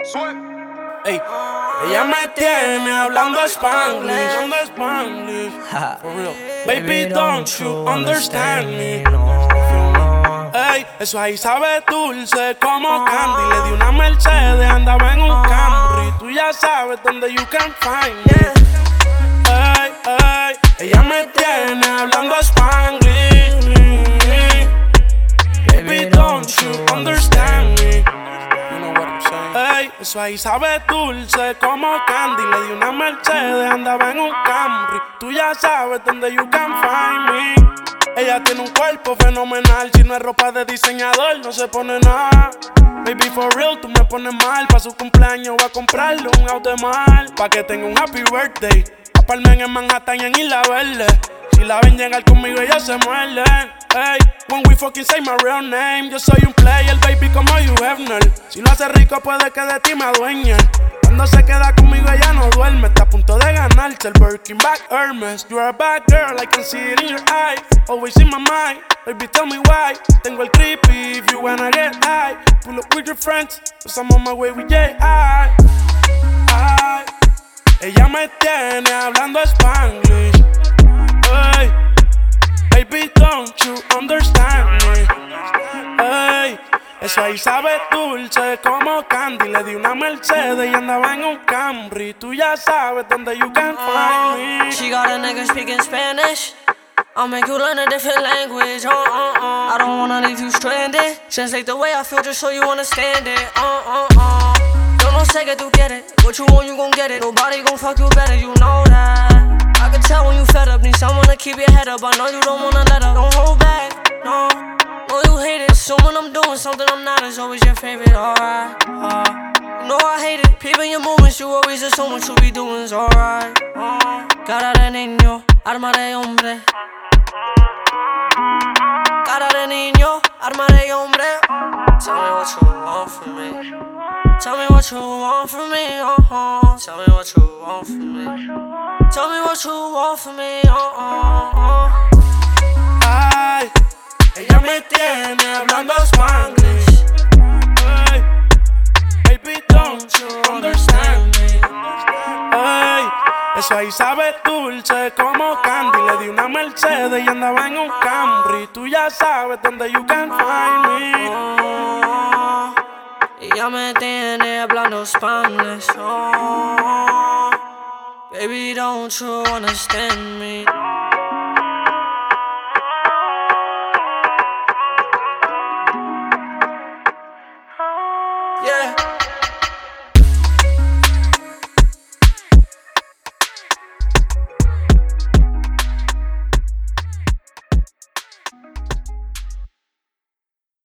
Ey, ella me tiene hablando Spanglish, for real. Baby, don't you understand me? Ey, eso ahí sabe dulce como candy. Le di una Mercedes, andaba en un Camry. Tú ya sabes dónde you can find me. Ey, ey, ella me tiene hablando Spanglish. Baby, don't you understand me? Ey, eso ahí sabe dulce como candy. Le di una Mercedes, andaba en un Camry. Tú ya sabes dónde you can find me. Ella tiene un cuerpo fenomenal. Si no es ropa de diseñador, no se pone nada. Baby, for real, tú me pones mal. Pa' su cumpleaños voy a comprarle un auto de mal. Pa' que tenga un happy birthday. Apartment en Manhattan y en Isla Verde. Si la ven llegar conmigo, ella se muerde. Hey, when we fucking say my real name. Yo soy un player, baby, como Hugh Hefner. Si lo hace rico, puede que de ti me adueñe. Cuando se queda conmigo, ella no duerme. Está a punto de ganarse el Birkin Bag Hermes. You're a bad girl, I can see it in your eye. Always in my mind, baby, tell me why. Tengo el creepy if you wanna get high. Pull up with your friends, cause I'm on my way with J.I. Ella me tiene hablando Spanglish. Hey, baby, don't you understand me? Hey, eso ahí sabe dulce como candy. Le di una Mercedes y andaba en un Camry. Tú ya sabes dónde you can find me. She got a nigga speaking Spanish. I'll make you learn a different language. I don't wanna leave you stranded. Translate the way I feel just so you understand it. Yo no sé que tú quieres. What you want, you gon' get it. Nobody gon' fuck you better, you know that. I can tell when you fed up. Need someone to keep your head up. I know you don't wanna let up. Don't hold back, no. No, you hate it. Assuming I'm doing something I'm not is always your favorite, alright. You know I hate it. Peeping your movements, you always assume what you be doing is alright. Cara de niño, arma de hombre. Cara de niño, arma de hombre. Tell me what you want from me. Tell me what you want from me. Tell me what you want from me. Tell me what you want from me. Ay, ella me tiene hablando Spanglish. Ay, baby, don't you understand me? Ay, eso ahí sabe dulce como candy. Le di una Mercedes y andaba en un Camry. Tú ya sabes dónde you can find me. Ella me tiene hablando Spanglish. Baby, don't you understand me?